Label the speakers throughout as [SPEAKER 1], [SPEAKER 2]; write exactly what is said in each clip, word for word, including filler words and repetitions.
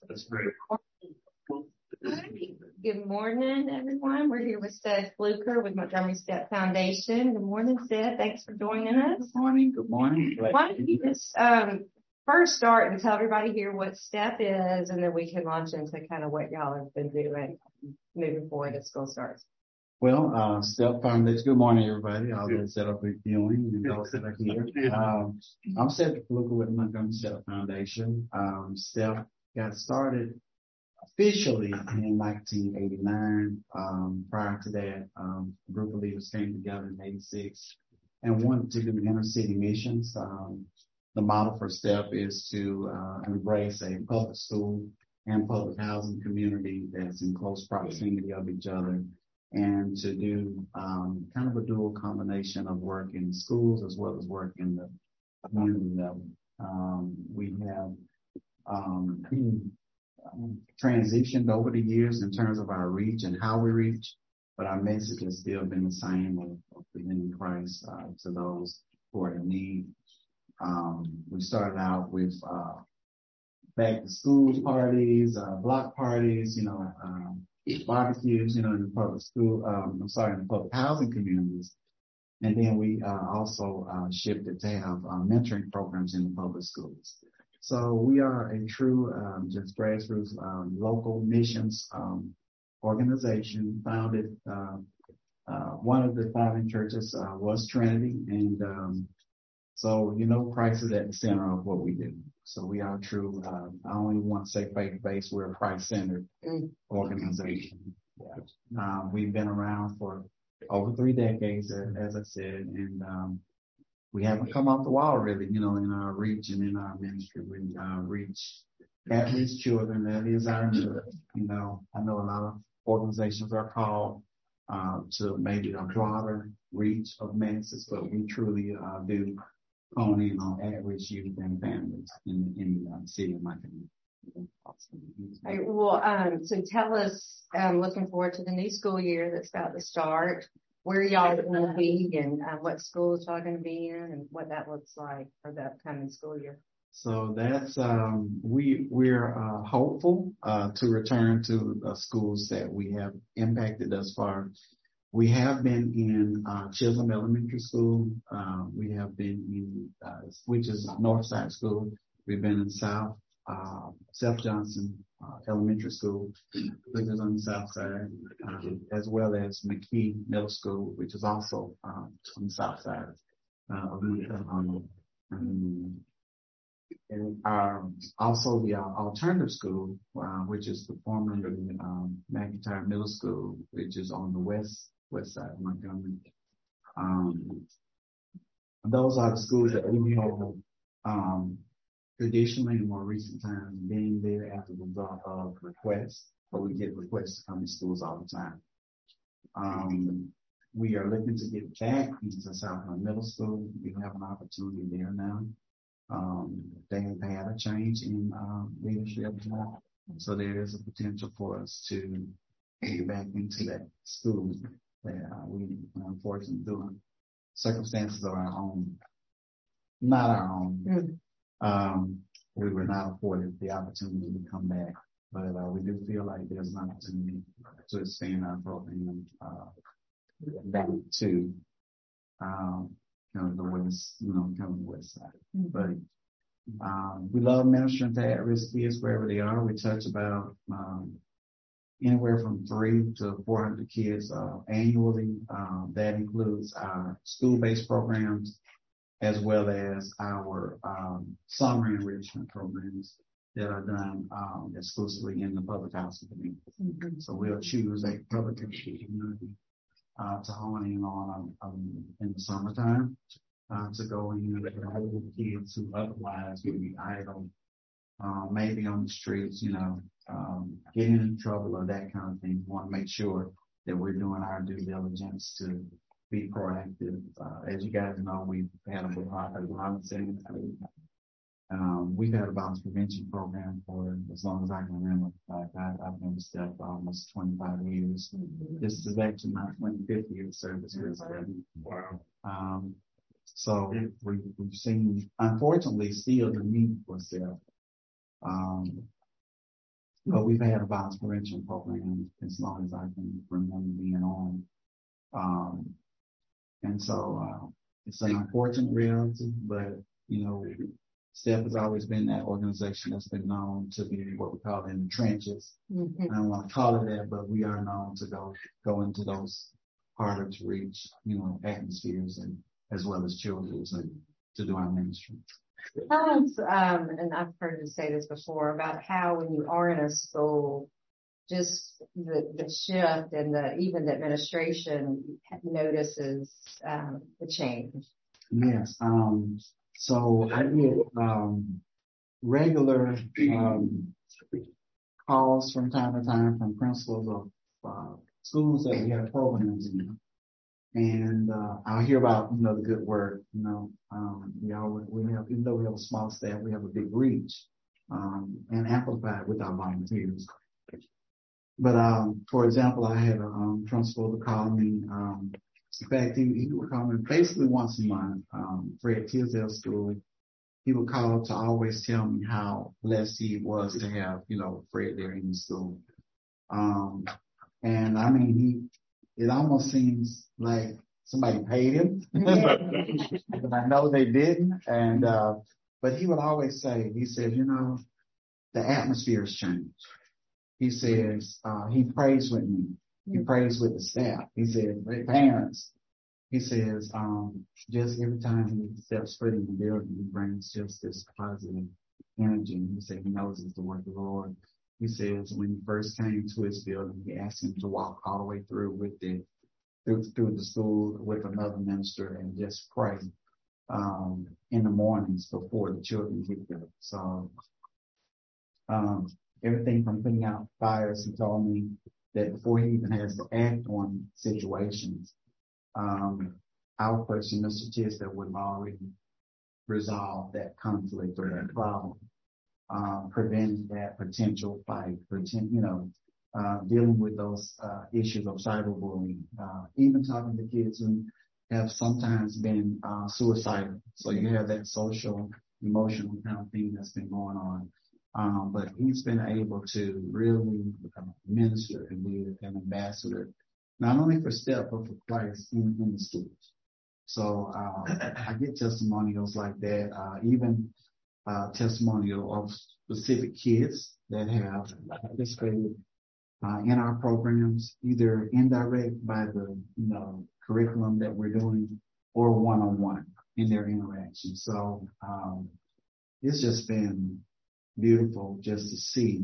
[SPEAKER 1] That's great.
[SPEAKER 2] Good morning, everyone. We're here with Seth Fluker with Montgomery Step Foundation. Good morning, Seth. Thanks for joining us.
[SPEAKER 3] Good morning. Good morning.
[SPEAKER 2] Why don't you just um, first start and tell everybody here what STEP is, and then we can launch into kind of what y'all have been doing moving forward as school starts.
[SPEAKER 3] Well, uh, STEP Foundation. Good morning, everybody. All those that are viewing and those that are here. Um, I'm Seth Fluker with Montgomery Step Foundation. Um, STEP got started officially in nineteen eighty-nine. Um, prior to that, um, a group of leaders came together in eighty-six and wanted to do inner city missions. Um, the model for STEP is to uh, embrace a public school and public housing community that's in close proximity of each other, and to do um, kind of a dual combination of work in schools as well as work in the community level. Um, we have um, transitioned over the years in terms of our reach and how we reach, but our message has still been the same of, of presenting Christ uh, to those who are in need. Um, we started out with uh, back to school parties, uh, block parties, you know, um, barbecues, you know, in the public school, um, I'm sorry, in the public housing communities. And then we uh, also uh, shifted to have uh, mentoring programs in the public schools. So we are a true, um, just grassroots, um, local missions um, organization founded. Uh, uh, one of the founding churches uh, was Trinity, and um, so you know, Christ is at the center of what we do. So we are true. Uh, I only want to say faith-based. We're a Christ-centered mm. organization. Yeah. Um, we've been around for over three decades, as I said, and um, we haven't come off the wall really, you know, in our reach and in our ministry. We uh, reach at-risk children. That is our need. You know, I know a lot of organizations are called uh, to maybe a broader reach of masses, but we truly uh, do hone in on at-risk youth and families in, in the uh, city of Montgomery.
[SPEAKER 2] Right, well, um, so tell us, um, looking forward to the new school year that's about to start, where y'all are going to be and uh, what schools y'all are going to be in and what that looks like for the upcoming school year.
[SPEAKER 3] So that's, um, we, we're uh, hopeful uh, to return to the schools that we have impacted thus far. We have been in uh, Chisholm Elementary School. Uh, we have been in, uh, which is Northside School. We've been in South, uh, South Johnson uh, Elementary School, which is on the south side, uh, as well as McKee Middle School, which is also uh, on the south side uh, of um, um, and our, also the uh, alternative school, uh, which is the former um, McIntyre Middle School, which is on the west west side of Montgomery. Um, those are the schools that we know um, traditionally in more recent times being there as a result of requests, but we get requests to come to schools all the time. Um, we are looking to get back into Southland Middle School. We have an opportunity there now. Um, they have had a change in uh, leadership now, so there is a potential for us to get back into that school that uh, we, unfortunately, through circumstances of our own, not our own, mm. um, we were not afforded the opportunity to come back. But uh, we do feel like there's an opportunity to expand our program uh, back to um, kind of the west, you know, kind of the west side. Mm-hmm. But um, we love ministering to at-risk kids wherever they are. We touch about um, anywhere from three to four hundred kids uh, annually. Um, that includes our school-based programs as well as our um, summer enrichment programs that are done um, exclusively in the public housing community. Mm-hmm. So we'll choose a public community uh, to hone in on um, in the summertime uh, to go in with kids who otherwise would be idle, uh, maybe on the streets, you know, um, getting in trouble or that kind of thing. We want to make sure that we're doing our due diligence to be proactive. Uh, as you guys know, we've had a violence in Um, we've had a violence prevention program for as long as I can remember. Like I, I've been with STEP for almost twenty-five years. Mm-hmm. This is actually my twenty-fifth year of service here. Wow. Um, so we, we've seen, unfortunately, still the need for STEP. Um, But we've had a violence prevention program as long as I can remember being on. Um, and so, uh, it's an unfortunate reality, but, you know, STEP has always been that organization that's been known to be what we call in the trenches. Mm-hmm. I don't want to call it that, but we are known to go, go into those harder to reach, you know, atmospheres and as well as children and to do our ministry.
[SPEAKER 2] Tell us, um, and I've heard you say this before, about how when you are in a school, just the, the shift and the even the administration notices um, the change.
[SPEAKER 3] Yes. Um, so I get um, regular um, calls from time to time from principals of uh, schools that we have programs in. And uh, I'll hear about, you know, the good work. You know, um, we all we have, even though we have a small staff, we have a big reach um, and amplified with our volunteers. But um, for example, I had a um, principal to call me. Um, in fact, he, he would call me basically once a month. Um, Fred Tisdale School. He would call to always tell me how blessed he was to have, you know, Fred there in the school. Um, and I mean, he. It almost seems like somebody paid him, but I know they didn't. And, uh, but he would always say, he said, you know, the atmosphere has changed. He says, uh, he prays with me. He prays with the staff. He said, parents. He says, um, just every time he steps foot in the building, he brings just this positive energy. And he said, he knows it's the work of the Lord. He says when he first came to his building, he asked him to walk all the way through with the through, through the school with another minister and just pray um, in the mornings before the children get there. So um, everything from putting out fires, he told me that before he even has to act on situations, um, our person, Mister Tisdale, would already resolve that conflict or that problem. Uh, preventing that potential fight, pretend, you know, uh, dealing with those uh, issues of cyberbullying, uh, even talking to kids who have sometimes been uh, suicidal. So you have that social, emotional kind of thing that's been going on. Um, but he's been able to really uh, minister and be an ambassador, not only for STEP, but for Christ in, in the schools. So uh, I get testimonials like that, uh, even Uh, testimonial of specific kids that have participated uh, in our programs, either indirect by the you know curriculum that we're doing, or one-on-one in their interaction. So um, it's just been beautiful just to see.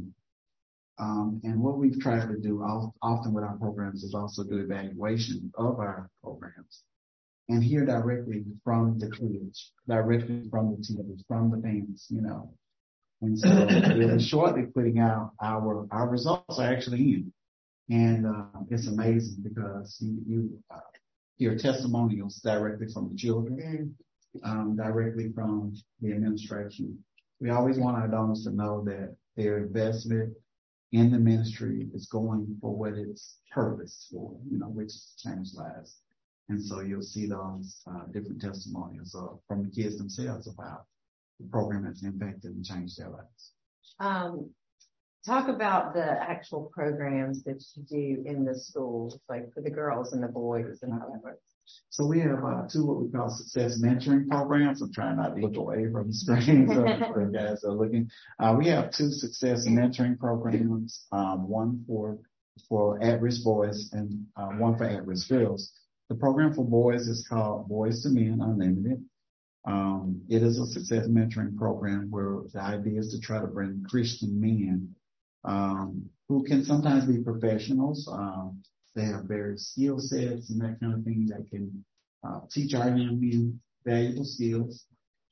[SPEAKER 3] Um, and what we've tried to do often with our programs is also do evaluation of our programs. And hear directly from the kids, directly from the teachers, from the parents, you know. And so we're shortly putting out our, our results are actually in. And uh, it's amazing because you, you uh, hear testimonials directly from the children, um, directly from the administration. We always want our donors to know that their investment in the ministry is going for what its purpose for, you know, which is to change lives. And so you'll see those uh, different testimonials uh, from the kids themselves about the program that's impacted and changed their lives.
[SPEAKER 2] Um, talk about the actual programs that you do in the schools, like for the girls and the boys and all that works.
[SPEAKER 3] So we have uh, two what we call success mentoring programs. I'm trying not to look away from the screen so the guys are looking. Uh, we have two success mentoring programs, um, one for for at-risk boys and uh, one for at-risk girls. The program for boys is called Boys to Men Unlimited. Um, it is a success mentoring program where the idea is to try to bring Christian men um, who can sometimes be professionals. Um, they have various skill sets and that kind of thing that can uh, teach our young men valuable skills.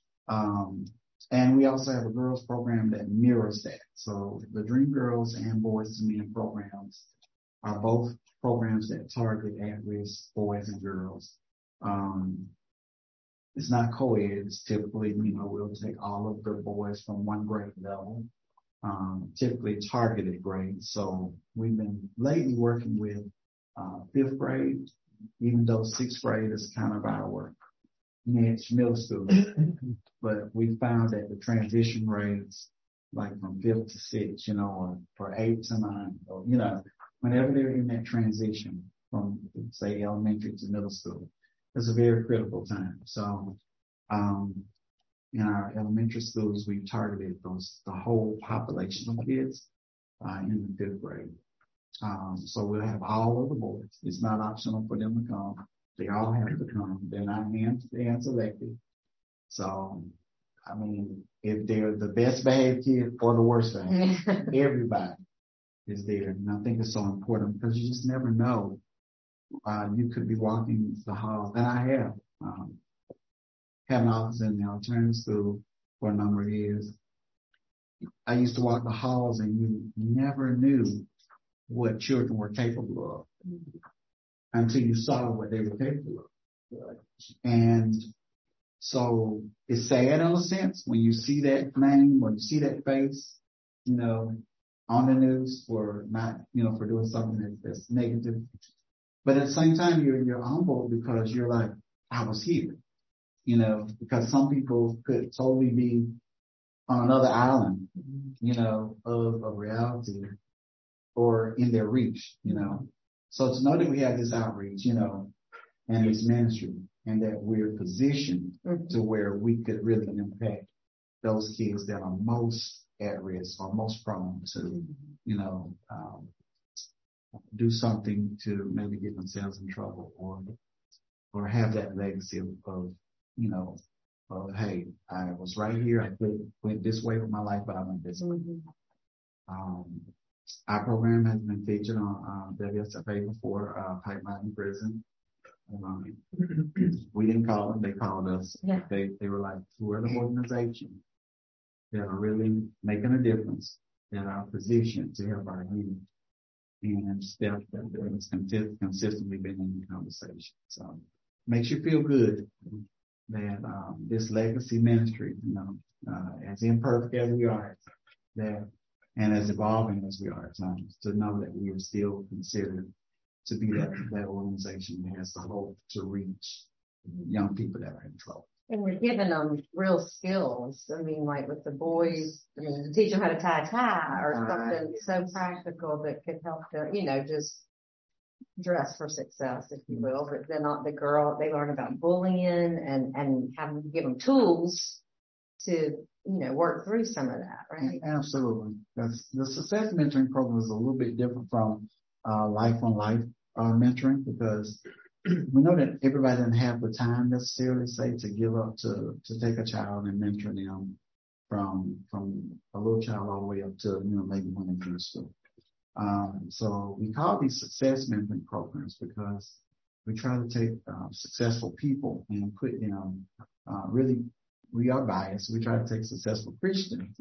[SPEAKER 3] Um, and we also have a girls program that mirrors that. So the Dream Girls and Boys to Men programs are both programs that target at-risk boys and girls. Um, it's not co-ed. It's typically, you know, we'll take all of the boys from one grade level, um, typically targeted grades. So we've been lately working with uh, fifth grade, even though sixth grade is kind of our niche middle school. But we found that the transition rates like from fifth to sixth, you know, or for eight to nine, or, you know, whenever they're in that transition from, say, elementary to middle school, it's a very critical time. So, um, in our elementary schools, we've targeted those, the whole population of kids, uh, in the fifth grade. Um, so we'll have all of the boys. It's not optional for them to come. They all have to come. They're not hand, hand selected. So, I mean, if they're the best behaved kid or the worst behaved, everybody is there. And I think it's so important because you just never know. Uh, you could be walking the halls, and I have, um, had an office in the alternative school for a number of years. I used to walk the halls and you never knew what children were capable of until you saw what they were capable of. And so it's sad in a sense when you see that name or you see that face, you know, on the news for not, you know, for doing something that, that's negative. But at the same time, you're, you're humbled because you're like, I was here, you know, because some people could totally be on another island, you know, of, of reality or in their reach, you know. So to know that we have this outreach, you know, and this ministry, and that we're positioned mm-hmm. to where we could really impact those kids that are most at risk or most prone to, you know, um, do something to maybe get themselves in trouble or or have that legacy of, of you know, of, hey, I was right here. I could went this way with my life, but I went this way. Mm-hmm. Um, our program has been featured on uh, W S F A before, uh, Pipe Mountain Prison. Um, we didn't call them, they called us. Yeah. They they were like, we're the organization that are really making a difference, that are positioned to help our youth. And Steph has consistently been in the conversation. So makes you feel good that um, this legacy ministry, you know, uh, as imperfect as we are, that and as evolving as we are at times, to know that we are still considered to be that, that organization that has the hope to reach young people that are in trouble.
[SPEAKER 2] And we're giving them real skills. I mean, like with the boys, I mean, teach them how to tie a tie or something so practical that could help them, you know, just dress for success, if you will. But then not the girl, they learn about bullying and, and having to give them tools to, you know, work through some of that, right?
[SPEAKER 3] Absolutely. That's, the success mentoring program is a little bit different from uh, life on life uh, mentoring because we know that everybody doesn't have the time necessarily, say, to give up to, to take a child and mentor them from, from a little child all the way up to, you know, maybe when they're in school. Um, so we call these success mentoring programs because we try to take uh, successful people and put them, uh, really, we are biased. We try to take successful Christians.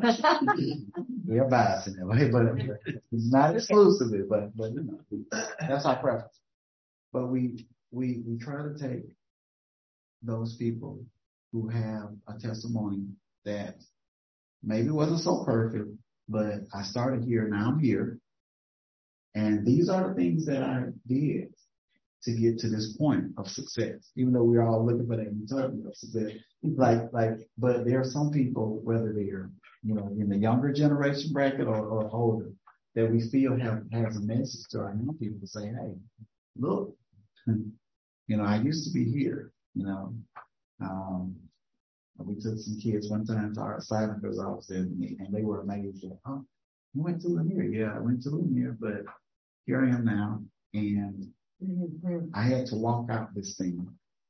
[SPEAKER 3] We are biased in that way, but it's not exclusively, but, but you know, that's our preference. But we, we, we try to take those people who have a testimony that maybe wasn't so perfect, but I started here, now I'm here. And these are the things that I did to get to this point of success, even though we're all looking for that utopia of success. Like, like, but there are some people, whether they're, you know, in the younger generation bracket or, or older, that we feel have, has a message to our young people to say, hey, look, you know, I used to be here, you know. Um, we took some kids one time to our Cyber's office and, and they were amazed. Like, oh, you went to Lanier? Yeah, I went to Lanier, but here I am now. And mm-hmm. I had to walk out this thing.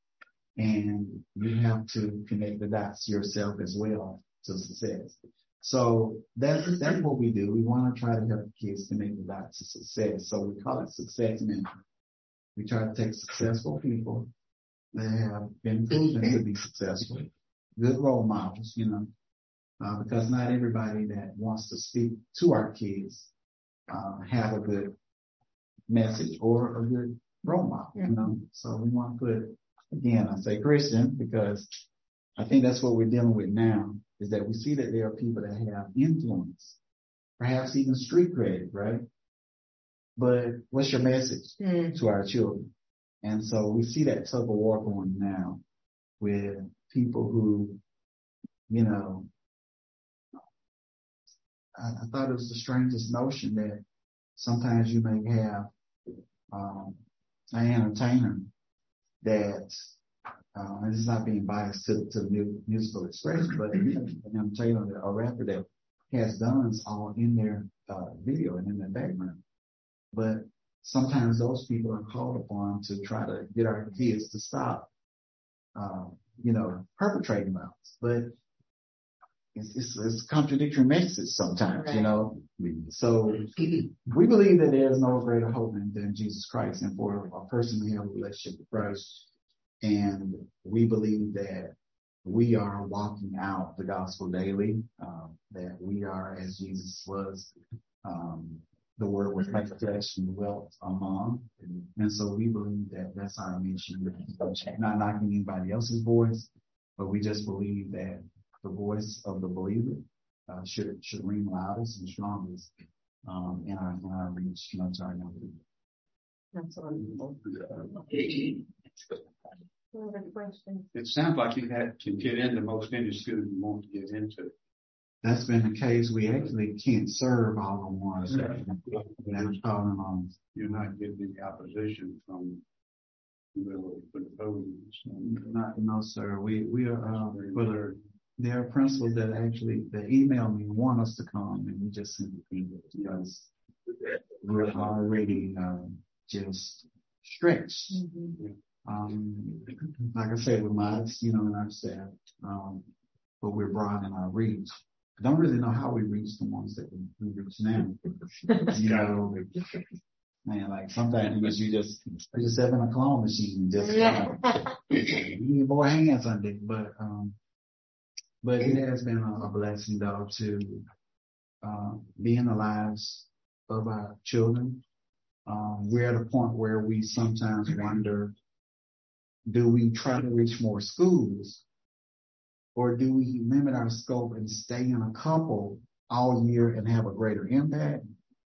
[SPEAKER 3] And you have to connect the dots yourself as well to success. So that's, that's what we do. We want to try to help kids connect the dots to success. So we call it success mentoring. We try to take successful people that have been proven to be successful, good role models, you know, uh, because not everybody that wants to speak to our kids uh, have a good message or a good role model, you know. So we want to put, again, I say Christian because I think that's what we're dealing with now, is that we see that there are people that have influence, perhaps even street cred, right? But what's your message mm. to our children? And so we see that tug of war going now with people who, you know, I, I thought it was the strangest notion that sometimes you may have um, an entertainer that, uh, and this is not being biased to, to the musical expression, but an entertainer, a rapper that has guns all in their uh, video and in their background. But sometimes those people are called upon to try to get our kids to stop, uh, you know, perpetrating violence. But it's, it's, it's a contradictory message sometimes, right. You know. So we believe that there is no greater hope than, than Jesus Christ, and for a person to have a relationship with Christ. And we believe that we are walking out the gospel daily, um, that we are, as Jesus was, um, the word was made flesh and dwelt among. And so we believe that that's our mission. Not knocking anybody else's voice, but we just believe that the voice of the believer uh, should should ring loudest and strongest um, in our in our reach, you know, to our young people.
[SPEAKER 2] That's wonderful. Other questions?
[SPEAKER 1] It sounds like you had to get into most any school you want to get into.
[SPEAKER 3] That's been the case. We actually can't serve all the ones that are calling on.
[SPEAKER 1] You're not getting any opposition from really for the podiums.
[SPEAKER 3] Not, no, sir. We we are uh, whether there are principals that actually that email me and want us to come, and we just send the email because we're already um, just stretched. Mm-hmm. Um, like I said, with my, you know, and our staff, um, but we're broad in our reach. I don't really know how we reach the ones that we, we reach now. You know, man, like sometimes you just you just having a clone machine, just uh, you need more hands on it. But um, but it has been a, a blessing though to uh, be in the lives of our children. Um, we're at a point where we sometimes wonder, do we try to reach more schools, or do we limit our scope and stay in a couple all year and have a greater impact?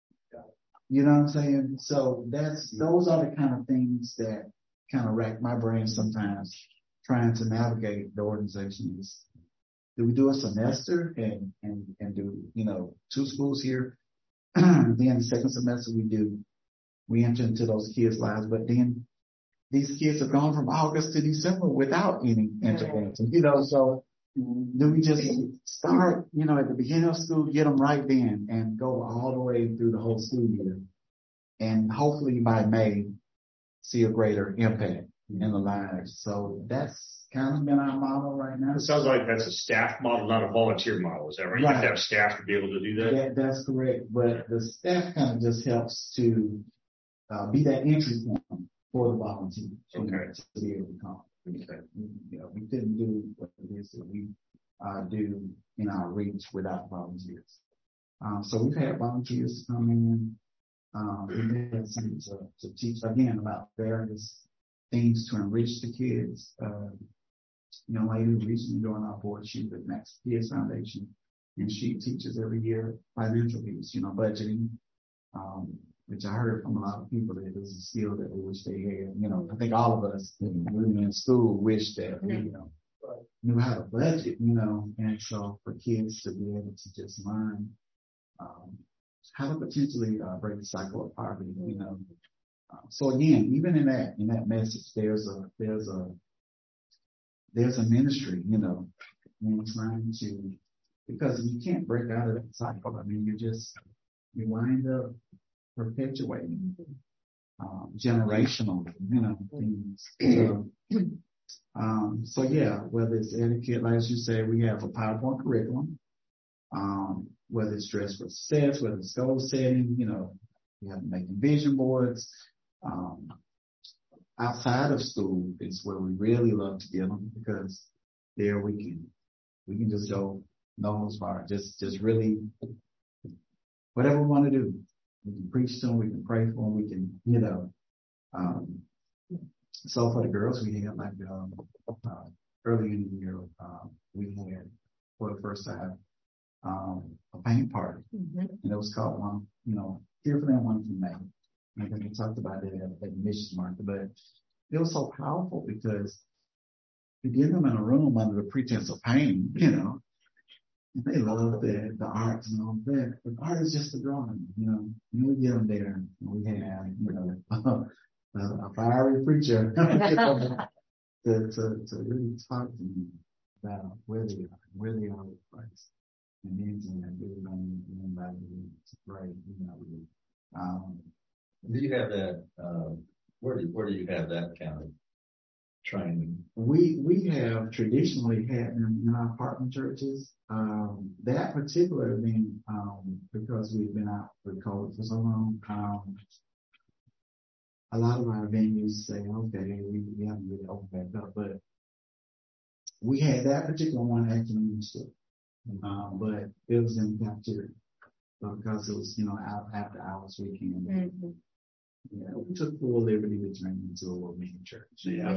[SPEAKER 3] You know what I'm saying? So that's those are the kind of things that kind of rack my brain sometimes trying to navigate the organizations. Do we do a semester and, and, and do, you know, two schools here? Then the second semester we do, we enter into those kids' lives, but then these kids have gone from August to December without any intervention, you know, so do we just start, you know, at the beginning of school, get them right then and go all the way through the whole school year and hopefully by May see a greater impact in the lives. So that's kind of been our model right now.
[SPEAKER 4] It sounds like that's a staff model, not a volunteer model. Is that right? You
[SPEAKER 3] right.
[SPEAKER 4] have to have staff to be able to do that?
[SPEAKER 3] Yeah, that's correct. But the staff kind of just helps to uh, be that entry point for the volunteers.
[SPEAKER 4] Okay.
[SPEAKER 3] You know, to be able to come. Okay. You know, we couldn't do what it is that we uh, do in our reach without volunteers. Um, so we've had volunteers come in. Um, we've had some to, to teach again about various things to enrich the kids. Uh, young lady recently doing our board, she's with Max Kids Foundation, and she teaches every year financial piece, you know, budgeting. Um, which I heard from a lot of people that it was a skill that we wish they had. You know, I think all of us when we were in school wish that we, you know, knew how to budget, you know, and so for kids to be able to just learn um, how to potentially uh, break the cycle of poverty, you know. Uh, so again, even in that in that message, there's a there's a there's a ministry, you know, in trying to, because you can't break out of that cycle. I mean, you just you wind up perpetuating um, generational, you know, things. So, um, so yeah, whether it's etiquette, like you say, we have a PowerPoint curriculum. Um, whether it's dress for success, whether it's goal setting, you know, we have to make vision boards. Um, outside of school is where we really love to get them because there we can we can just go no holds barred, just just really whatever we want to do. We can preach to them, we can pray for them, we can, you know. Um, so for the girls, we had like um, uh, early in the year, uh, we had for the first time um, a paint party, mm-hmm. and it was called one, you know, Here for Them, One for May. I think we talked about it at, at the mission market, but it was so powerful because you get them in a room under the pretense of painting, you know, And they love the, the arts and all that. But art is just a drawing, you know. And we get them there, and we have, you know, a, a fiery preacher to, to, to really talk to them about where they are, where they are with Christ. And then to really going anybody to pray, you know. Um,
[SPEAKER 5] Do you have that, uh, where do, where do you have that kind of training?
[SPEAKER 3] We, we have traditionally had them in our partner churches. Um, that particular thing, um, because we've been out with COVID for so long, um, a lot of our venues say, okay, we, we haven't really opened back up, but we had that particular one actually in the store. Um, but it was in the cafeteria because it was, you know, out after hours weekend.
[SPEAKER 2] Mm-hmm.
[SPEAKER 3] Yeah, we took full liberty to turn into a little mini church. Yeah.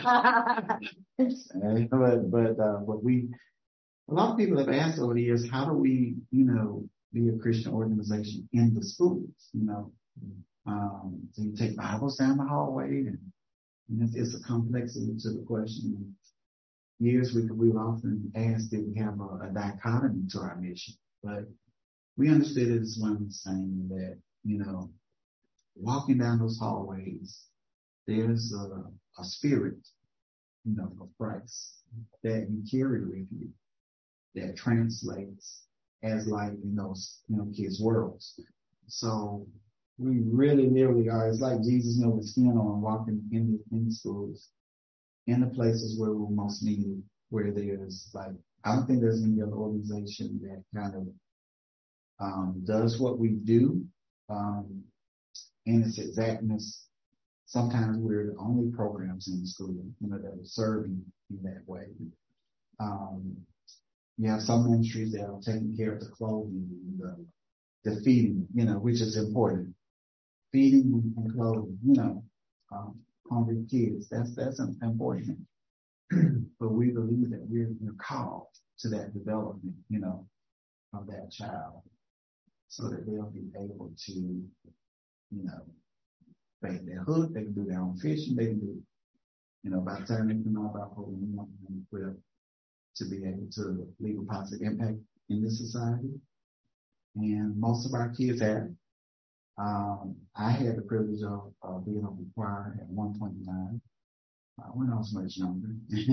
[SPEAKER 3] but but uh, but we, a lot of people have asked over the years, how do we, you know, be a Christian organization in the schools? You know, um, so you take Bibles down the hallway, and, and it's, it's a complexity to the question. Years we we've often asked if we have a, a dichotomy to our mission, but we understood it as one and the same, that, you know, walking down those hallways, there's a, a spirit, you know, of Christ that you carry with you that translates as light in those, you know, kids' worlds. So we really literally are, it's like Jesus knows his skin on, walking in the, in the schools, in the places where we're most needed, where there's like, I don't think there's any other organization that kind of um, does what we do um, in its exactness. Sometimes we're the only programs in the school, you know, that are serving in that way. Um, you have some ministries that are taking care of the clothing, the, the feeding, you know, which is important. Feeding and clothing, you know, um, hungry kids. That's that's important. But we believe that we're, we're called to that development, you know, of that child, so that they'll be able to, you know, bait their hook. They can do their own fishing. They can do, you know, by the time they come out of our program, we want them equipped to be able to leave a positive impact in this society. And most of our kids have. Um, I had the privilege of uh, being on the choir at one twenty-nine uh, when I was much younger.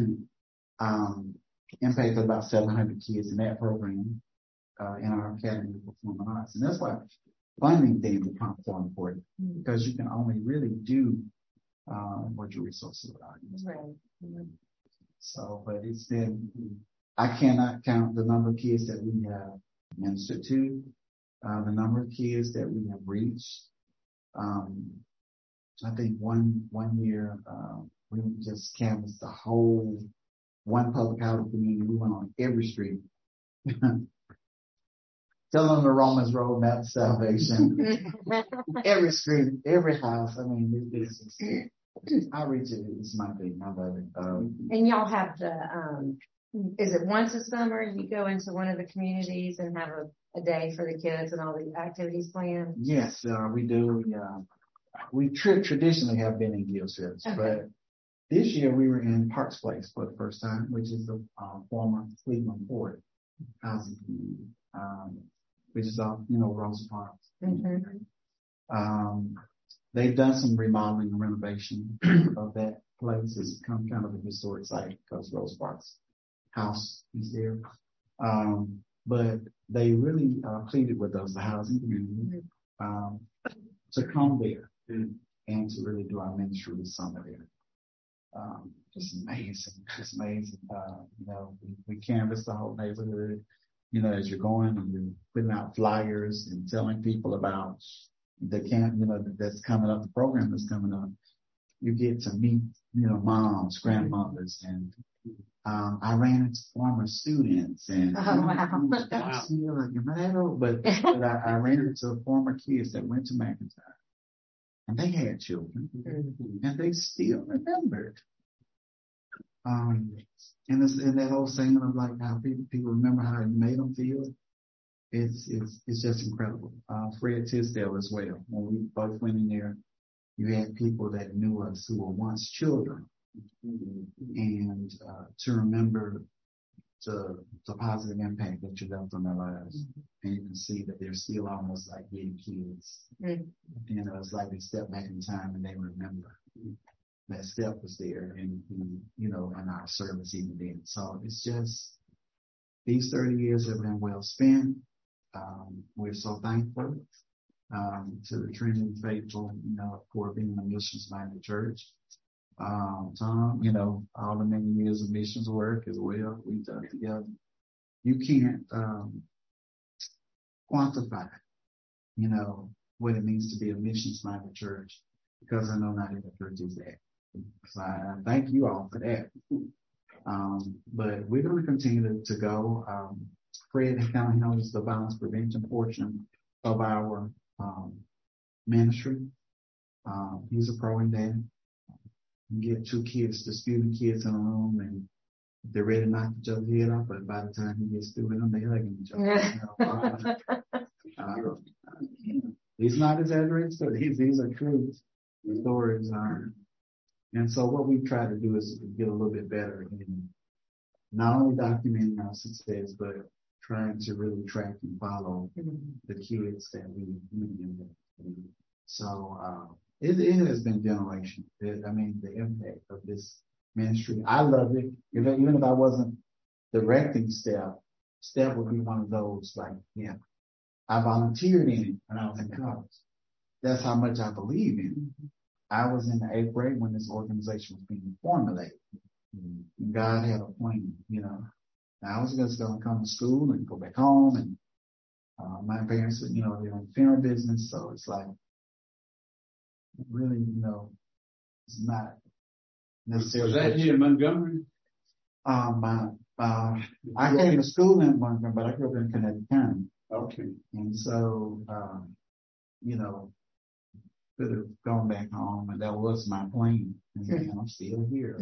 [SPEAKER 3] um, impacted about seven hundred kids in that program uh, in our Academy of Performing Arts. And that's why funding things become so important, because you can only really do uh, what your resources are.
[SPEAKER 2] Right. Mm-hmm.
[SPEAKER 3] So, but it's been, I cannot count the number of kids that we have ministered to. Uh, the number of kids that we have reached. Um, I think one one year uh, we just canvassed the whole one public housing community. We went on every street, telling them the Romans Road map of salvation. Every street, every house. I mean, it's, it's, it's outreach is my thing. I love it. Um,
[SPEAKER 2] and y'all have the, um, is it once a summer you go into one of the communities and have a a day for the kids and all the activities planned? Yes,
[SPEAKER 3] uh, we do. We, uh, we tri- traditionally have been in Gilchrist,
[SPEAKER 2] okay.
[SPEAKER 3] But this year we were in Parks Place for the first time, which is the uh, former Cleveland Ford housing community, um, which is off, you know, Rosa Parks.
[SPEAKER 2] Mm-hmm.
[SPEAKER 3] Um, they've done some remodeling and renovation of that place. It's become kind of a historic site because Rosa Parks house is there. Um, But they really uh, pleaded with us, the housing community, um, to come there and to really do our ministry this summer there. Um, just amazing, just amazing. Uh, you know, we, we canvassed the whole neighborhood, you know, as you're going and you're putting out flyers and telling people about the camp, you know, that's coming up, the program that's coming up. You get to meet, you know, moms, grandmothers, and Um, I ran into former students and,
[SPEAKER 2] oh, wow.
[SPEAKER 3] wow. but, but I, I ran into former kids that went to McIntyre and they had children mm-hmm. and they still remembered. Um, and it's in that whole saying of like how people, people remember how you made them feel. It's, it's, it's just incredible. Uh, Fred Tisdale as well. When we both went in there, you had people that knew us who were once children. And uh, to remember to the positive impact that you left on their lives. Mm-hmm. And you can see that they're still almost like little kids. Mm-hmm. You know, it's like they step back in time and they remember that step was there and, you know, in our service even then. So it's just, these thirty years have been well spent. Um, we're so thankful um, to the Trinity faithful, you know, for being a missions-minded church. Um, Tom, you know, all the many years of missions work as well we've done together. You can't um, quantify, you know, what it means to be a missions-minded church, because I know not every church is that. So I thank you all for that. Um, but we're going to continue to, to go. Um, Fred kind of knows the violence prevention portion of our um, ministry. Um, he's a pro in that. You get two kids, the student kids in a room, and they're ready to knock each other's head off, but by the time he gets through with them, they're hugging each other. You know, uh, he's not exaggerating stories. These, these are true stories. Um, and so what we try to do is get a little bit better in not only documenting our success, but trying to really track and follow the kids that we meet. So, uh, It, it has been generational. It, I mean, the impact of this ministry. I love it. Even, even if I wasn't directing Steph, Steph would be one of those like, yeah, I volunteered in it when I was in college. That's how much I believe in it. I was in the eighth grade when this organization was being formulated. Mm-hmm. God had a plan, you know. I was just going to come to school and go back home. And uh, my parents, you know, they're in the funeral business. So it's like, really, you know, it's not necessarily.
[SPEAKER 1] Was that here in Montgomery?
[SPEAKER 3] Um, my, uh, I came to school in Montgomery, but I grew up in Connecticut County.
[SPEAKER 1] Okay.
[SPEAKER 3] And so, um, you know, could have gone back home, and that was my plan. And man, I'm still here.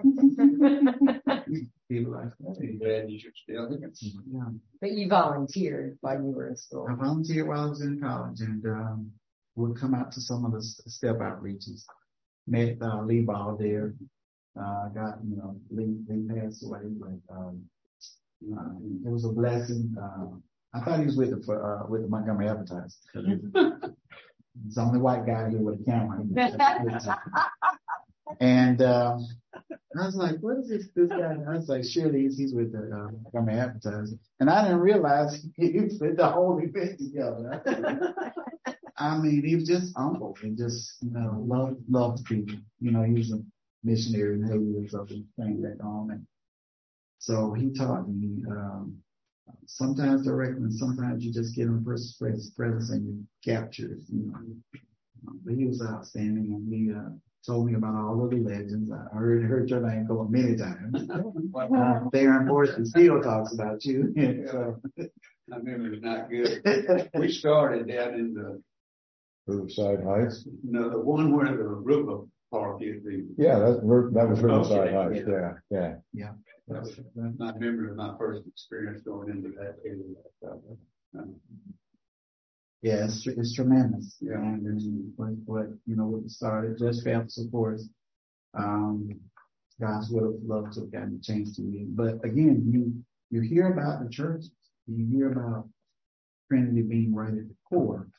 [SPEAKER 3] People like, hey,
[SPEAKER 1] glad you should still here.
[SPEAKER 3] Yeah.
[SPEAKER 2] But you volunteered while you were in school.
[SPEAKER 3] I volunteered while I was in college, and um, would come out to some of the step outreaches. Met uh, Lee Ball there. Uh, got, you know, Lee, Lee passed away, but um, uh, it was a blessing. Uh, I thought he was with the for, uh, with the Montgomery Advertiser. He's the only white guy here with a camera. And uh, I was like, what is this, this guy? I was like, surely he's, he's with the uh, Montgomery Advertiser. And I didn't realize he was with the whole event together. I mean, he was just humble and just, you know, loved, loved people. You know, he was a missionary in Haiti or something, came back home. And so he taught me, um, sometimes directly, and sometimes you just get in a person's presence and you capture it, you know. But he was outstanding, and he uh, told me about all of the legends. I heard heard your name go many times. uh, Theron Morrison still talks about you. So.
[SPEAKER 1] My memory's not good. We started down in the
[SPEAKER 6] Riverside Heights.
[SPEAKER 1] No, the one where the river park is. The
[SPEAKER 6] yeah, that's that was Riverside
[SPEAKER 1] okay,
[SPEAKER 6] Heights.
[SPEAKER 3] Yeah,
[SPEAKER 6] yeah, yeah.
[SPEAKER 3] yeah.
[SPEAKER 1] That was my memory of my first experience going into that area. Um,
[SPEAKER 3] Yeah, it's, it's tremendous.
[SPEAKER 1] Yeah.
[SPEAKER 3] And what, what, you know, what we started, Just Phelps, of course, um, guys would have loved to have gotten a chance to meet. But again, you, you hear about the churches, you hear about Trinity being right at the core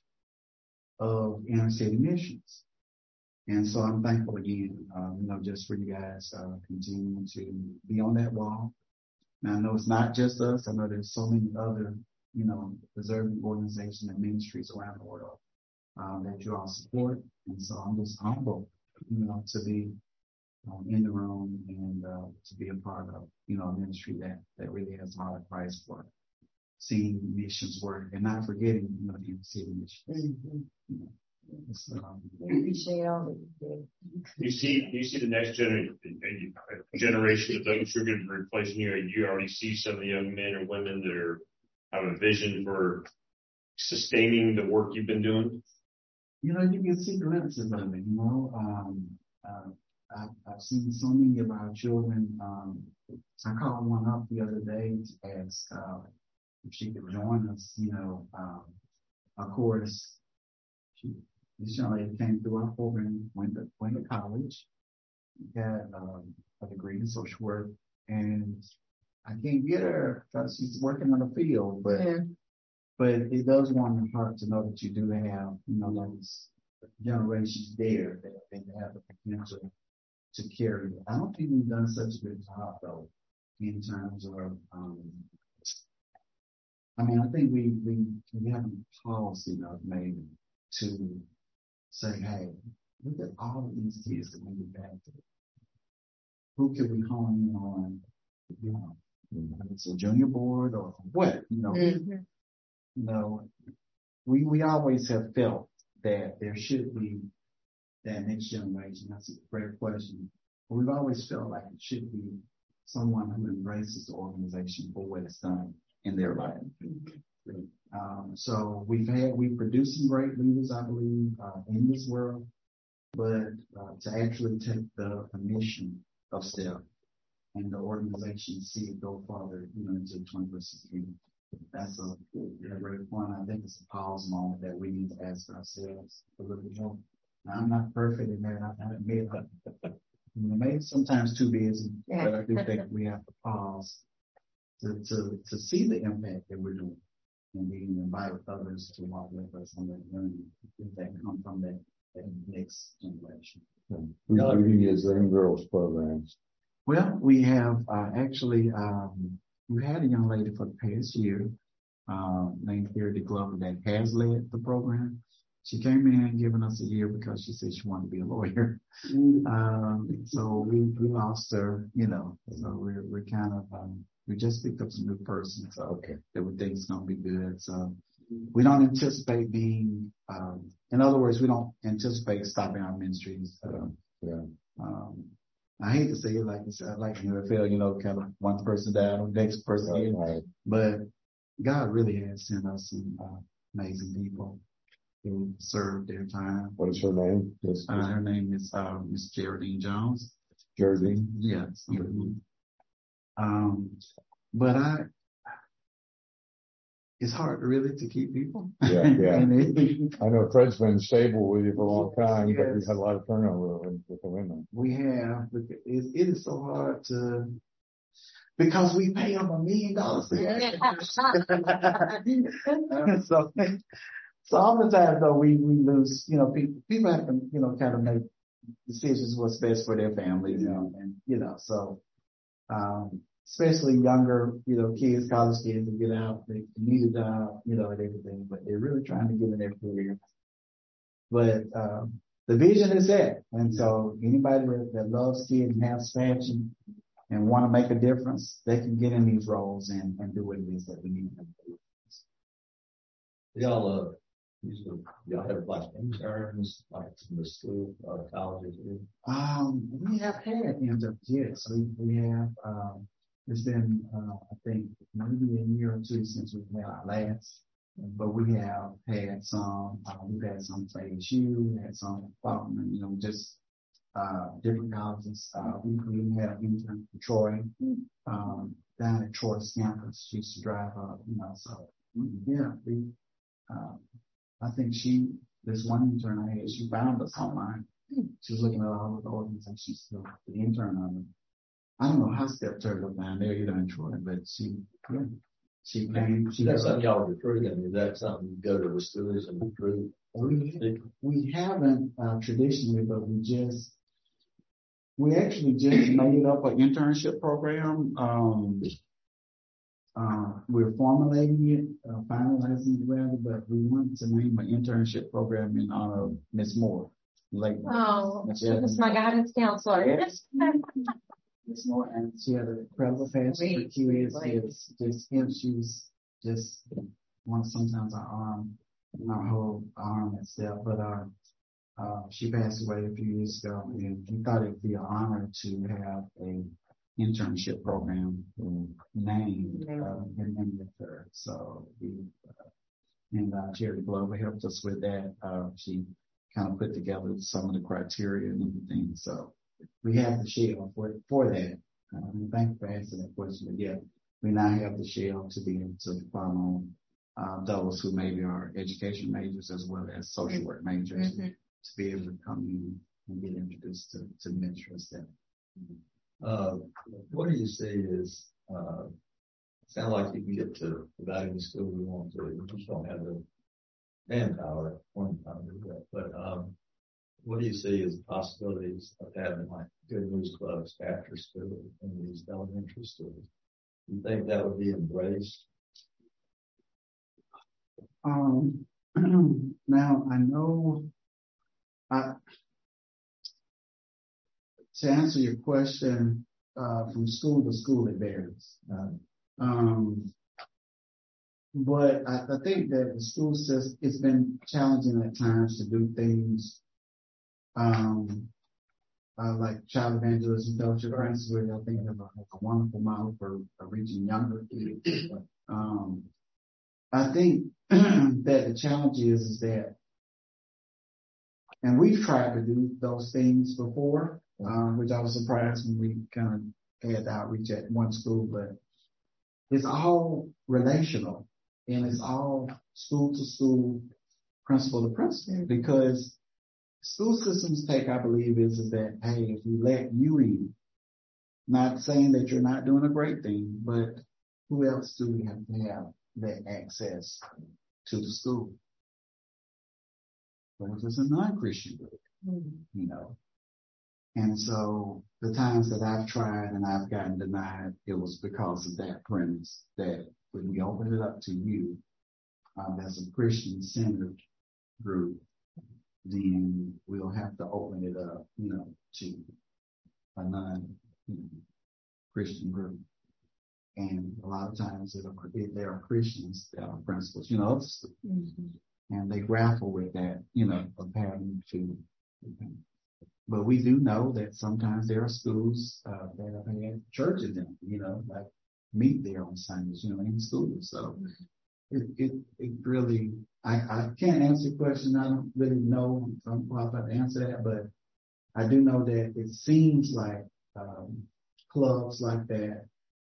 [SPEAKER 3] of inner city missions. And so I'm thankful again, um, you know, just for you guys, uh, continuing to be on that wall. Now, I know it's not just us. I know there's so many other, you know, deserving organizations and ministries around the world, um, that you all support. And so I'm just humbled, you know, to be um, in the room and, uh, to be a part of, you know, a ministry that, that really has a lot of price for seeing missions work and not forgetting, you know, the inner city missions. Mm-hmm. You know. Um,
[SPEAKER 2] appreciate all that you did.
[SPEAKER 4] You see, you see the next gener- generation of those who are going to be replacing you. You already see some of the young men or women that are have a vision for sustaining the work you've been doing.
[SPEAKER 3] You know, you can see glimpses of it. You know, um, uh, I've, I've seen so many of our children. Um, I called one up the other day to ask uh, if she could join us. You know, um, of course, she. This young lady came through our program, went to, went to college, got um, a degree in social work, and I can't get her because she's working on the field, but,
[SPEAKER 2] Yeah.
[SPEAKER 3] but it does warm my heart to know that you do have, you know, those generations there that they have the potential to carry it. I don't think we've done such a good job though, in terms of, um, I mean, I think we, we, we haven't paused enough maybe to say, hey, look at all of these kids that we get back to. Who can we hone in on, you know, whether it's a junior board or what, you know,
[SPEAKER 2] Mm-hmm.
[SPEAKER 3] you know, we, we always have felt that there should be that next generation. That's a great question. But we've always felt like it should be someone who embraces the organization for what it's done in their life. Um, so we've had, we've produced some great leaders, I believe, uh, in this world, but uh, to actually take the, the mission of STEP and the organization see it go farther, you know, into the twenty-first century. That's a, a great point. I think it's a pause moment that we need to ask ourselves a little bit more. Now, I'm not perfect in that. I haven't made it. Maybe sometimes too busy,
[SPEAKER 2] Yeah.
[SPEAKER 3] but I do think we have to pause to, to, to see the impact that we're doing and we can invite others to walk with us on that journey that come from that, that next generation.
[SPEAKER 6] Who's leading your Dream Girls programs?
[SPEAKER 3] Well, we have uh, actually, um, we had a young lady for the past year uh, named Verity Glover that has led the program. She came in giving us a year because she said she wanted to be a lawyer. Mm-hmm. Um, so we, we lost her, you know, so we're, we're kind of, um, we just picked up some new persons. So okay. That we think is going to be good. So we don't anticipate being, um, in other words, we don't anticipate stopping our ministries. Uh, yeah. Um, I hate to say it like this, like in the N F L, you know, kind of one person down, next person in. Right. But God really has sent us some uh, amazing people who served their time.
[SPEAKER 6] What is her name? Yes.
[SPEAKER 3] Uh, her name is uh, Miss Geraldine Jones.
[SPEAKER 6] Geraldine?
[SPEAKER 3] Yes. Mm-hmm. Um, but I, it's hard really to keep people.
[SPEAKER 6] Yeah, yeah.
[SPEAKER 3] it,
[SPEAKER 6] I know Fred's been stable with you for a long time,
[SPEAKER 3] yes.
[SPEAKER 6] but we've had a lot of turnover with the women.
[SPEAKER 3] We have. It, it is so hard to, because we pay them a million dollars. so, so oftentimes though we, we lose, you know, people, people have to, you know, kind of make decisions what's best for their families, you know, and, you know, so, um, especially younger, you know, kids, college kids that get out, they need a job, you know, and everything, but they're really trying to get in their career. But, um, the vision is that. And so anybody that, that loves kids and has passion and want to make a difference, they can get in these roles and, and do what it is that we need them to do.
[SPEAKER 5] Y'all, uh, usually, y'all have like interns, like from the school or colleges?
[SPEAKER 3] Um, we have had interns, yes. We, we have, um, it's been, uh, I think maybe a year or two since we've had our last, but we have had some, uh, we've had some at A S U, we had some at Faulkner, you know, just, uh, different colleges. Uh, we, we had an intern from Troy, um, down at Troy's campus. She used to drive up, you know, so, yeah, we, um, I think she, this one intern I had, she found us online. She was looking at all of the organizations, so the intern on them. I don't know how Step turned up down there, you know, in Troy, but she, yeah, she came. She
[SPEAKER 5] That's something y'all recruit. I mean, is that something you go to the schools and recruit?
[SPEAKER 3] We, we haven't uh, traditionally, but we just, we actually just made up an internship program. Um, uh, we're formulating it, uh, finalizing it rather, but we wanted to name an internship program in honor of Miss Moore. Like,
[SPEAKER 2] oh, she was my guidance counselor.
[SPEAKER 3] Yes. Miss Moore, and she had an incredible passion for kids. It's just him. She was just one. Sometimes our arm, our whole arm itself, but uh, uh, she passed away a few years ago, and we thought it'd be an honor to have a internship program named uh, in memory of her. So we uh, and uh, Jerry Glover helped us with that. Uh, she kind of put together some of the criteria and everything. So we have the shell for for that. Um, thank you for asking that question. But yeah, we now have the shell to be able to follow uh, those who maybe are education majors as well as social work majors mm-hmm. to be able to come in and get introduced to, to mentors. That
[SPEAKER 5] uh, what do you see is uh, sound like you can get to providing the school we want to. We just don't have the manpower, one time to do that. But, um, what do you see as possibilities of having like good news clubs after school in these elementary schools? You think that would be embraced?
[SPEAKER 3] Um, now I know, I, to answer your question, uh, from school to school, it varies. Uh, um, but I, I think that the school system, it's been challenging at times to do things, um, uh, like child evangelism, fellowship, for instance, where I think have a, a wonderful model for, for reaching younger kids. Um, I think that the challenge is, is that, and we've tried to do those things before, um, which I was surprised when we kind of had the outreach at one school, but it's all relational and it's all school to school, principal to principal, because school systems take, I believe, is, is that, hey, if we let you in, not saying that you're not doing a great thing, but who else do we have to have that access to the school? But if it's a non-Christian group, you know. And so the times that I've tried and I've gotten denied, it was because of that premise that when we open it up to you, um, as a Christian-centered group, then we'll have to open it up, you know, to a non-Christian group. And a lot of times it'll, there are Christians that are principals, you know, mm-hmm. and they grapple with that, you know, of having to. But we do know that sometimes there are schools uh, that have had church in them, you know, like meet there on Sundays, you know, in schools. So it it, it really, I, I can't answer the question. I don't really know if I'm qualified to answer that, but I do know that it seems like um, clubs like that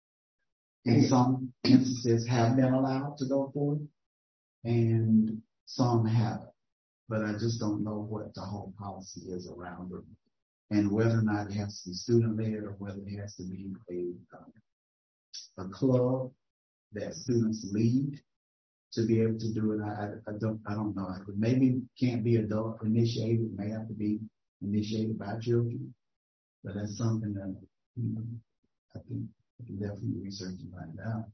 [SPEAKER 3] in some instances have been allowed to go forward and some haven't. But I just don't know what the whole policy is around it and whether or not it has to be student-led or whether it has to be a, um, a club that students lead to be able to do it. I, I don't, I don't know. It maybe can't be adult initiated. It may have to be initiated by children, but that's something that, you know, I think we can definitely research and find out.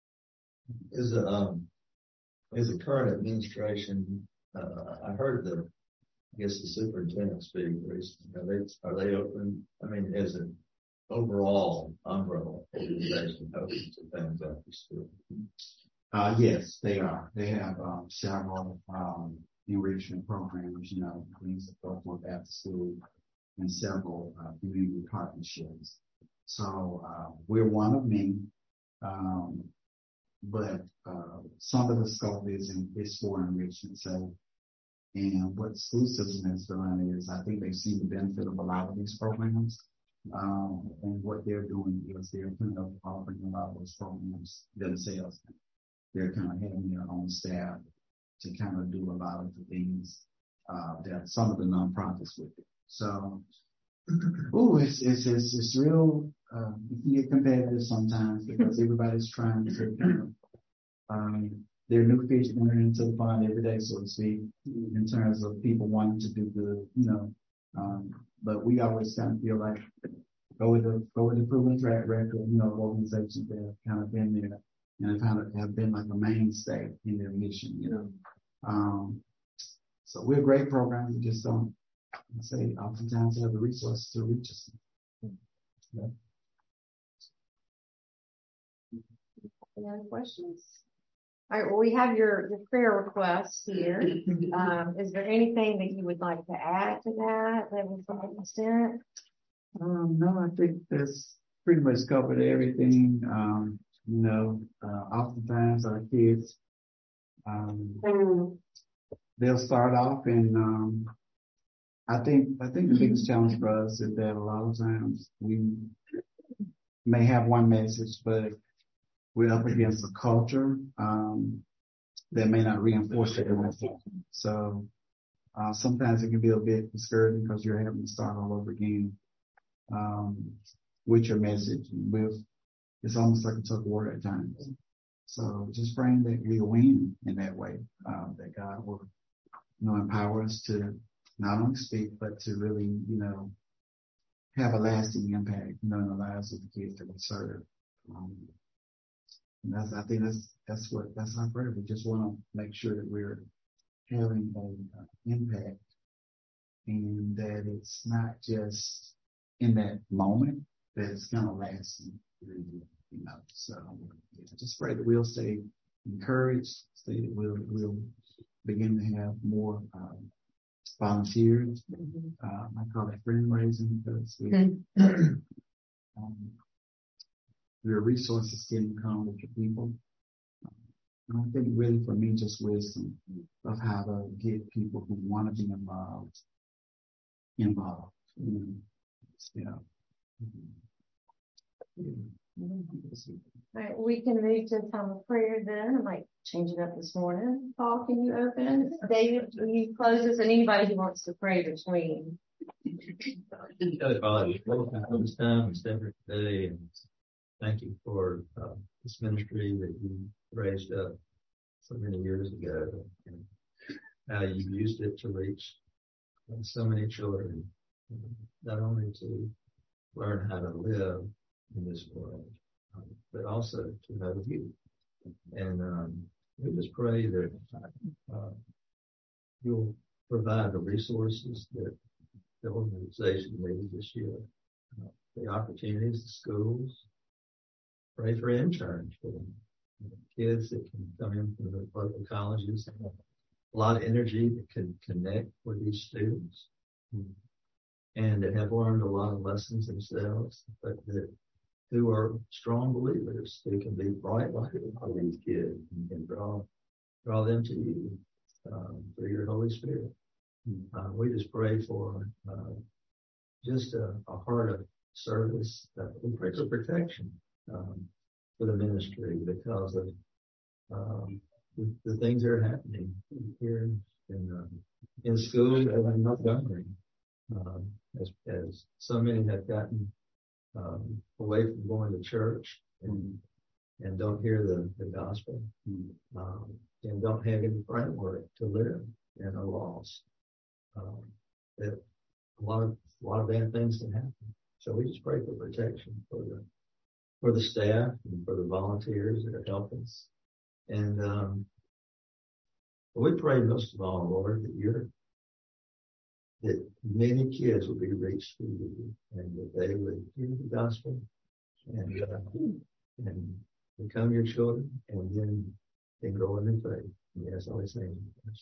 [SPEAKER 5] Is a, um, is the current administration, uh, I heard the, I guess the superintendent speak recently. Are they, are they open? I mean, is it overall umbrella organization open to things after school?
[SPEAKER 3] Uh, yes, they are. They have um, several um, enrichment programs, you know, things that go forth after school, and several uh, community partnerships. So uh, we're one of many, um, but uh, some of the scope is in is for enrichment. So, and what the school system has done is, I think they've seen the benefit of a lot of these programs. Um, and what they're doing is they're kind of offering a lot of those programs themselves. They're kind of having their own staff to kind of do a lot of the things uh, that some of the nonprofits would do. So, ooh, it's it's it's, it's real. Uh, you can get competitive sometimes because everybody's trying to, you know, um, there are new fish entering into the pond every day, so to speak, in terms of people wanting to do good, you know. Um, but we always kind of feel like go with the go with the proven track record, you know, organizations that have kind of been there and kind of have been like a mainstay in their mission, you know. Um, so we're a great program. We just don't, I say, oftentimes have the resources to reach us. Yeah.
[SPEAKER 2] Any other questions? All right, well, we have your, your prayer requests here. Um, is there anything that you would like to add to that that was from the extent?
[SPEAKER 3] Um, no, I think that's pretty much covered everything. Um, you know, uh, oftentimes our kids, um, mm. they'll start off and, um, I think, I think the biggest challenge for us is that a lot of times we may have one message, but we're up against a culture, um, that may not reinforce it. So, uh, sometimes it can be a bit discouraging because you're having to start all over again, um, with your message. With, it's almost like a tug of war at times. so just praying that we'll win in that way, um, that God will, you know, empower us to not only speak, but to really, you know, have a lasting impact, you know, in the lives of the kids that we serve. Um, and that's, I think that's, that's what, that's our prayer. We just want to make sure that we're having an uh, impact, and that it's not just in that moment, that it's kind of lasting, you know. So yeah, just pray that we'll stay encouraged, stay that we'll, we'll begin to have more um, volunteers. Mm-hmm. Uh, I call it friend raising, because we, mm-hmm. um, your resources can come with your people. And I think really for me, just wisdom of how to get people who want to be involved, involved. Mm-hmm. Yeah.
[SPEAKER 2] Mm-hmm. All right, we can move to time of prayer then. I might change it up this morning. Paul, can you open? David, will you close this? And anybody who wants to pray between.
[SPEAKER 5] Father, for this time and step today, and thank you for uh, this ministry that you raised up so many years ago, and how you used it to reach so many children, not only to learn how to live in this world, um, but also to know you. And um, we just pray that uh, you'll provide the resources that the organization needs this year, uh, the opportunities, the schools. Pray for interns, for them, you know, kids that can come in from the local colleges and have a lot of energy that can connect with these students, and that have learned a lot of lessons themselves, but that who are strong believers who can be bright lighted for these kids and, and draw draw them to you um, through your Holy Spirit. Uh, we just pray for uh, just a, a heart of service. Uh, we pray for protection um, for the ministry because of um, the, the things that are happening here in um, in school and in Montgomery. Um, as, as so many have gotten um, away from going to church and and don't hear the, the gospel, um, and don't have any framework to live, and are lost. Um, that a lot of a lot of bad things can happen. So we just pray for protection for the for the staff and for the volunteers that are helping us. And um, we pray most of all, Lord, that you're that many kids will be reached through you, and that they would hear the gospel and uh, and become your children, and then they grow in their faith. Yes, always saying.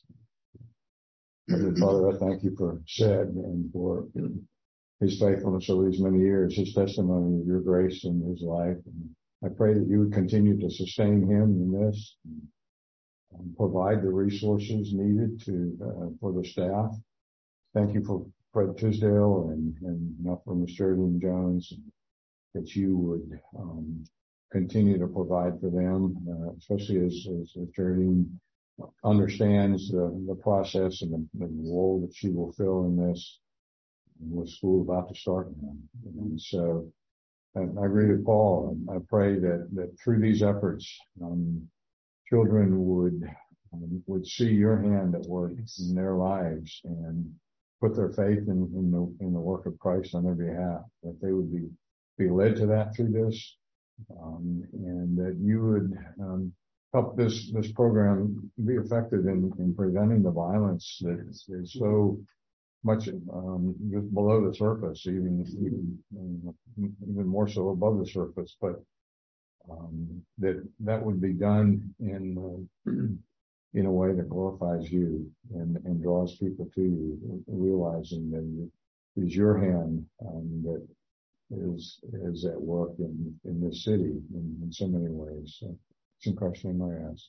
[SPEAKER 6] Heavenly Father, I thank you for Sed and for his faithfulness over these many years, his testimony of your grace in his life. And I pray that you would continue to sustain him in this, and provide the resources needed to uh, for the staff. Thank you for Fred Tisdale and, and now for Miz Geraldine Jones, that you would um, continue to provide for them, uh, especially as, as, as Geraldine understands the, the process and the, the role that she will fill in this, with school about to start now. And so and I agree with Paul. I pray that, that through these efforts, um, children would um, would see your hand at work in their lives and put their faith in, in the in the work of Christ on their behalf. That they would be be led to that through this, um, and that you would um, help this this program be effective in, in preventing the violence that is, is so much um, just below the surface, even even even more so above the surface. But um, that that would be done in uh, in a way that glorifies you and, and draws people to you, realizing that it is your hand um, that is is at work in, in this city in, in so many ways. So it's in Christ's name I ask.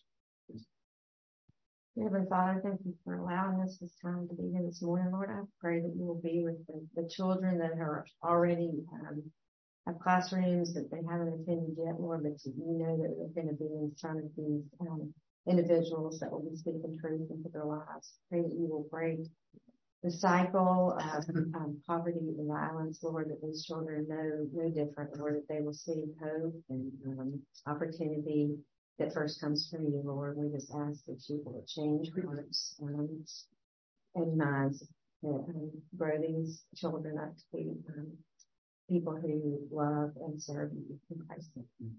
[SPEAKER 2] Heavenly Father, thank you for allowing us this time to be here this morning. Lord, I pray that you will be with the, the children that are already um, have classrooms that they haven't attended yet, Lord, but you know that they're going to be in front of these um, individuals that will be speaking truth into their lives. Pray that you will break the cycle of um, poverty and violence, Lord, that these children know no different, Lord, that they will see hope and um, opportunity that first comes from you, Lord. We just ask that you will change hearts um, and minds that um, grow these children up to be um, people who love and serve you in Christ's name.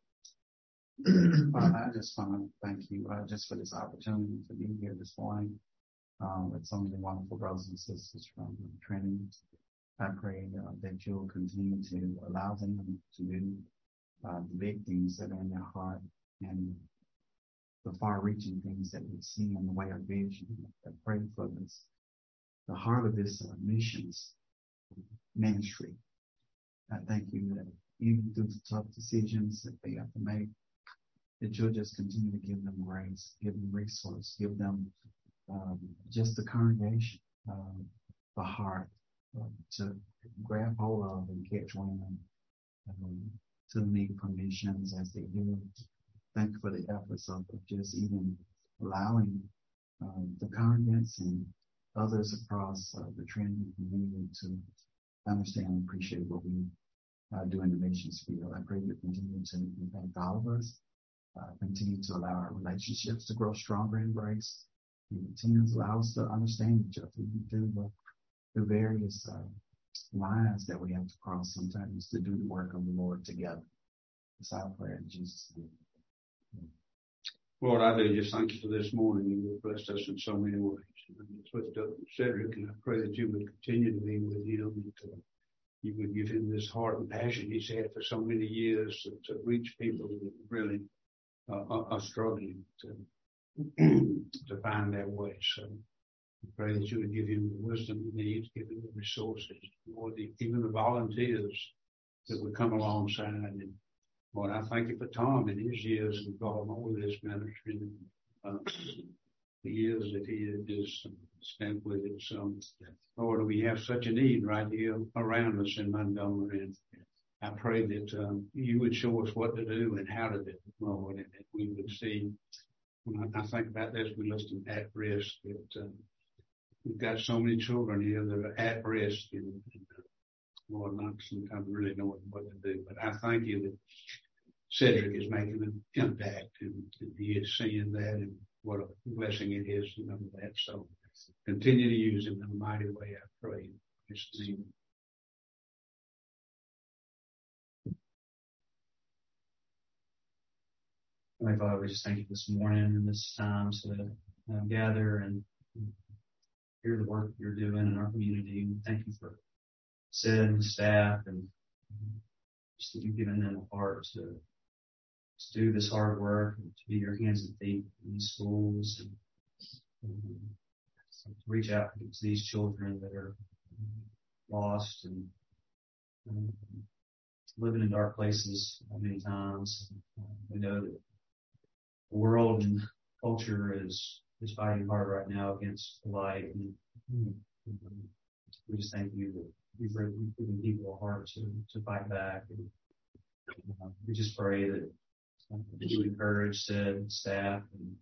[SPEAKER 3] Father, I just want to thank you uh, just for this opportunity to be here this morning um, with so many wonderful brothers and sisters from Trinity. I pray uh, that you'll continue to allow them to do uh, the big things that are in their heart and the far-reaching things that we see in the way of vision. I pray for this, the heart of this uh, missions ministry. I thank you that even through the tough decisions that they have to make, that you'll just continue to give them grace, give them resource, give them um, just the congregation, um, the heart uh, to grab hold of and catch women um, to meet permissions as they do. Thank you for the efforts of just even allowing um, the congregants and others across uh, the Trinity community to understand and appreciate what we uh, do in the nation's field. I pray you continue to impact all of us. Uh, continue to allow our relationships to grow stronger in grace. And continue to allow us to understand each other through, the, through various uh, lines that we have to cross sometimes to do the work of the Lord together. It's our prayer in Jesus' name.
[SPEAKER 1] Lord, I do just thank you for this morning. You have blessed us in so many ways. I just lift up Cedric, and I pray that you would continue to be with him, and to, you would give him this heart and passion he's had for so many years to, to reach people that really uh, are, are struggling to to find their way. So I pray that you would give him the wisdom he needs, give him the resources, Lord, the, even the volunteers that would come alongside. And Lord, I thank you for Tom and his years involvement with this ministry, and uh, the years that he has spent with it. So, Lord, we have such a need right here around us in Montgomery, and I pray that um, you would show us what to do and how to do it, Lord, and that we would see. When I think about this, we listen at risk. That, uh, we've got so many children here that are at risk, and, and uh, Lord, not sometimes really knowing what to do. But I thank you that Cedric is making an impact, and, and he is seeing that, and what a blessing it is to know that. So continue to use him in a mighty way, I pray. In his name.
[SPEAKER 7] My Father, we just thank you this morning and this time to uh, gather and hear the work you're doing in our community. We thank you for Sid and the staff, and just that you've given them a heart to, to do this hard work and to be your hands and feet in these schools, and um, to reach out to these children that are lost and um, living in dark places many times. Uh, we know that the world and culture is is fighting hard right now against the light, and um, we just thank you that you've given people a heart to to fight back. And uh, we just pray that uh, you encourage Sid, staff, and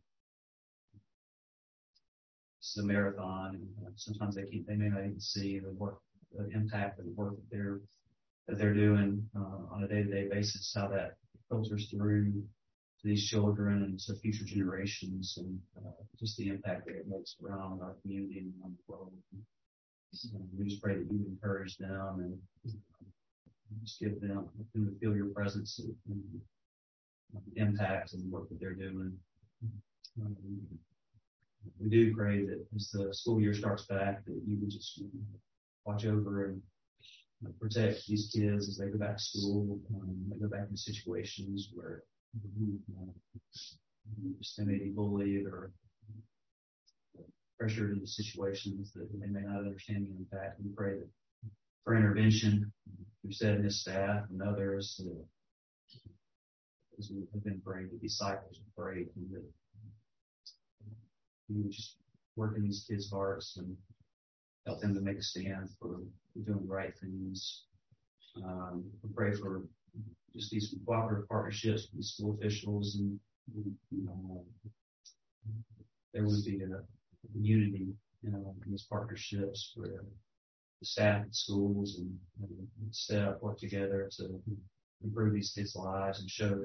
[SPEAKER 7] this is a marathon, and uh, sometimes they keep they may not even see the work, the impact of the work that they're that they're doing uh, on a day-to-day basis, how that filters through to these children and to future generations, and uh, just the impact that it makes around our community and around the world. And we just pray that you encourage them and just give them, them to feel your presence and, and the impact and the work that they're doing. Um, we do pray that as the school year starts back, that you would just watch over and protect these kids as they go back to school, um, they go back in situations where uh, they may be bullied or pressured into situations that they may not understand the impact. We pray that for intervention, we've said in his staff and others, that as we have been praying, that disciples of pray, and that you would just work in these kids' hearts and help them to make a stand for doing the right things. Um, we pray for just these cooperative partnerships with these school officials, and you know, there would be a, a unity, you know, in these partnerships where the staff at schools and, and staff work together to improve these kids' lives and show that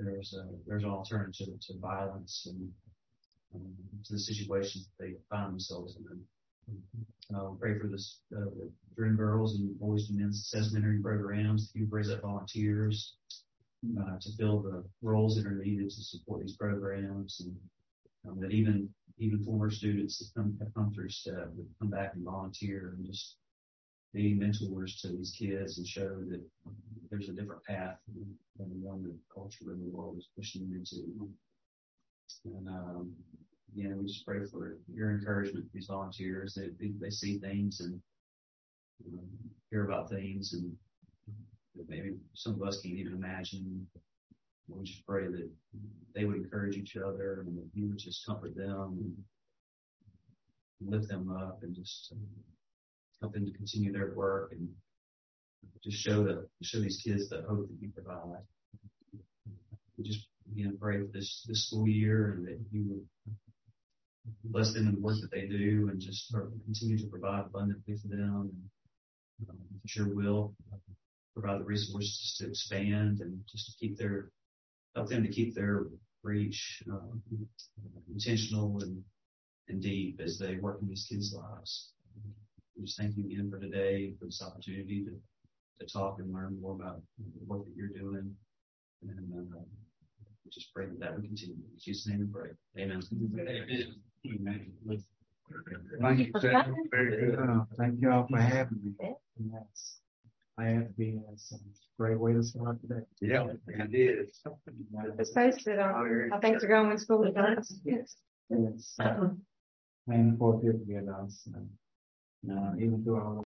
[SPEAKER 7] there's a, there's an alternative to violence and um, to the situations that they find themselves in. Uh, pray for this, uh, the Dream Girls and Boys and Men's Success Mentoring programs. You raise up volunteers uh, to fill the roles that are needed to support these programs, and um, that even even former students that come, have come through STEP would come back and volunteer and just be mentors to these kids and show that there's a different path than the one that culture in the world is pushing them into. And um, again, we just pray for your encouragement to these volunteers. They, they, they see things and um, hear about things and that maybe some of us can't even imagine. We just pray that they would encourage each other and that you would just comfort them and lift them up and just um, help them to continue their work and just show the show these kids the hope that you provide. We just again pray for this this school year and that you would bless them in the work that they do and just continue to provide abundantly for them. And um, for sure will provide the resources to expand and just to keep their help them to keep their reach um, intentional and, and deep as they work in these kids' lives. We just thank you again for today, for this opportunity to, to talk and learn more about the work that you're doing. And uh, we just pray that that would continue. In Jesus' name we pray. Amen.
[SPEAKER 1] Amen.
[SPEAKER 2] Thank you for coming.
[SPEAKER 1] Very good.
[SPEAKER 3] Uh, thank you all for having me. Yes. I had to be uh, some great way to start today.
[SPEAKER 1] Yeah, it is.
[SPEAKER 2] It's posted on how things are going in school. Yes.
[SPEAKER 3] Yes. Planning for a good year, uh, even through our